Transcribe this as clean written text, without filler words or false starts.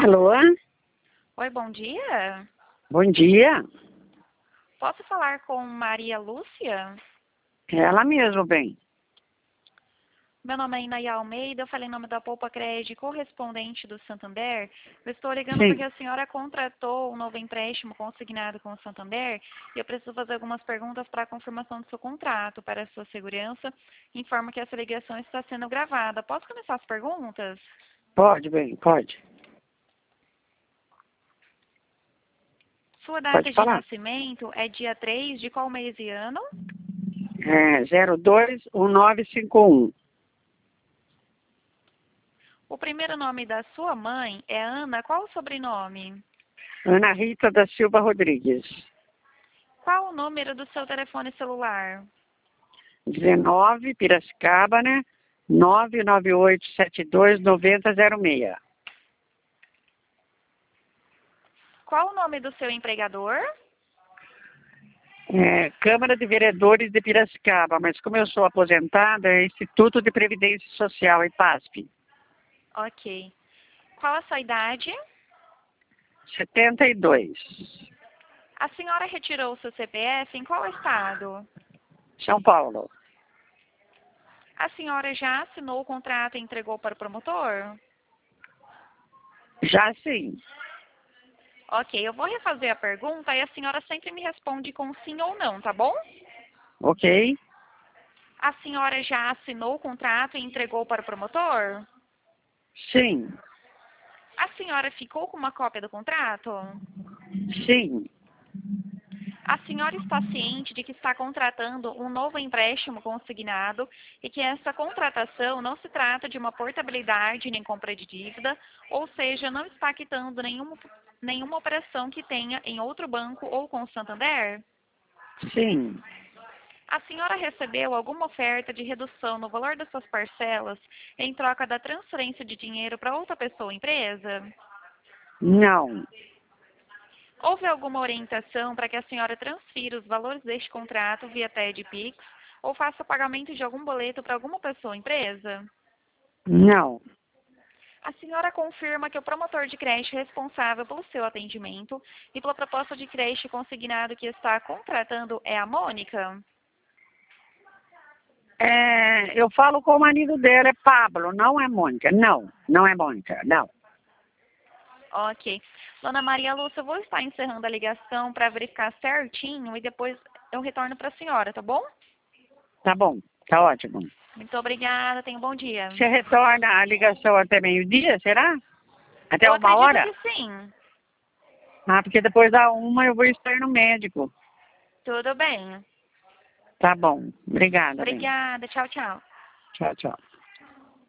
Alô? Oi, bom dia. Bom dia. Posso falar com Maria Lúcia? Ela mesmo, bem. Meu nome é Inaia Almeida, eu falei em nome da Poupa Crédito, correspondente do Santander. Eu estou ligando Sim. porque a senhora contratou um novo empréstimo consignado com o Santander e eu preciso fazer algumas perguntas para a confirmação do seu contrato. Para a sua segurança, informo que essa ligação está sendo gravada. Posso começar as perguntas? Pode, bem, pode. Sua data Pode de falar. nascimento é dia 3 de qual mês e ano? É 021951. O primeiro nome da sua mãe é Ana. Qual o sobrenome? Ana Rita da Silva Rodrigues. Qual o número do seu telefone celular? 19, Piracicaba, né? 998729006. Qual o nome do seu empregador? Câmara de Vereadores de Piracicaba, mas como eu sou aposentada, é Instituto de Previdência Social, IPASP. Ok. Qual a sua idade? 72. A senhora retirou o seu CPF em qual estado? São Paulo. A senhora já assinou o contrato e entregou para o promotor? Já sim. Ok, eu vou refazer a pergunta e a senhora sempre me responde com sim ou não, tá bom? Ok? A senhora já assinou o contrato e entregou para o promotor? Sim. A senhora ficou com uma cópia do contrato? Sim. A senhora está ciente de que está contratando um novo empréstimo consignado e que essa contratação não se trata de uma portabilidade nem compra de dívida, ou seja, não está quitando nenhuma operação que tenha em outro banco ou com o Santander? Sim. A senhora recebeu alguma oferta de redução no valor das suas parcelas em troca da transferência de dinheiro para outra pessoa ou empresa? Não. Houve alguma orientação para que a senhora transfira os valores deste contrato via TED Pix ou faça pagamento de algum boleto para alguma pessoa ou empresa? Não. A senhora confirma que o promotor de crédito responsável pelo seu atendimento e pela proposta de crédito consignado que está contratando é a Mônica? Eu falo com o marido dela, é Pablo, não é Mônica. Não, não é Mônica, não. Ok. Dona Maria Lúcia, eu vou estar encerrando a ligação para verificar certinho e depois eu retorno para a senhora, tá bom? Tá bom, tá ótimo. Muito obrigada, tenha um bom dia. Você retorna a ligação até meio-dia, será? Até Eu uma acredito hora? que sim. Ah, porque depois da uma eu vou estar no médico. Tudo bem. Tá bom, obrigada, bem. Obrigada. Tchau, tchau. Tchau, tchau.